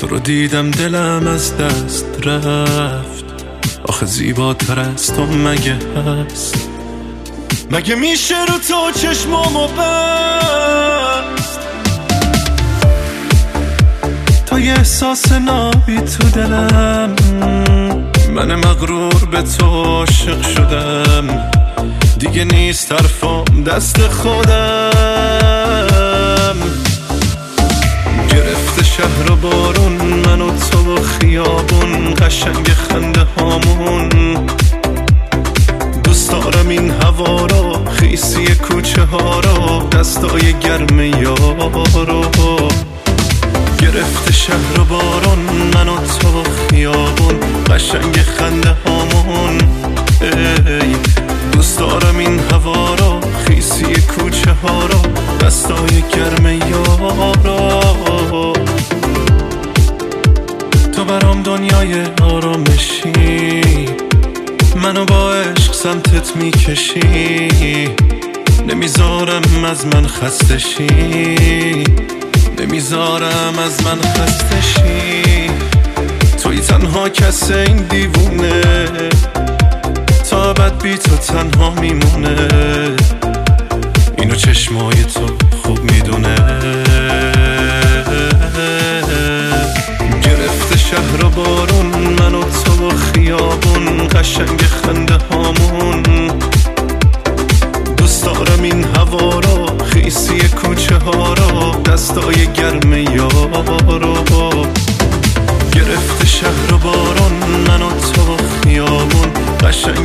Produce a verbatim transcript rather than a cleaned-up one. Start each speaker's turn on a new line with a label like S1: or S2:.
S1: رو دیدم دلم از دست رفت. آخه زیباتر از تو مگه هست؟ مگه میشه رو تو چشمامو بست تا یه احساس نابی تو دلم؟ من مغرور به تو عاشق شدم، دیگه نیست طرفم دست خودم. گرفته شهر و بارون، من و تو و خیابون، قشنگ خنده هامون. دوست دارم این هوا رو، خیسی کوچه ها رو، دستای گرم یارو. گرفته شهر و بارون، من و تو و خیابون، قشنگ خنده هامون. ای دوست دارم این هوا رو، خیسی کوچه ها رو، دستای گرم یارو. تو برام دنیای آرامشی، منو با عشق سمتت میکشی. نمیذارم از من خسته شی، نمیذارم از من خسته شی. توی تنها کس این دیوونه، تا ابد بی تو تنها میمونه. اینو چشمای تو خوب میدونه. گرفته شهر و بارون، من و تو و خیابون، قشنگ خنده هامون. دوست دارم این هوا رو، خیسی کوچه ها رو، دستای گرم یارو. گرفته شهر و بارون، من و تو و خیابون، قشنگ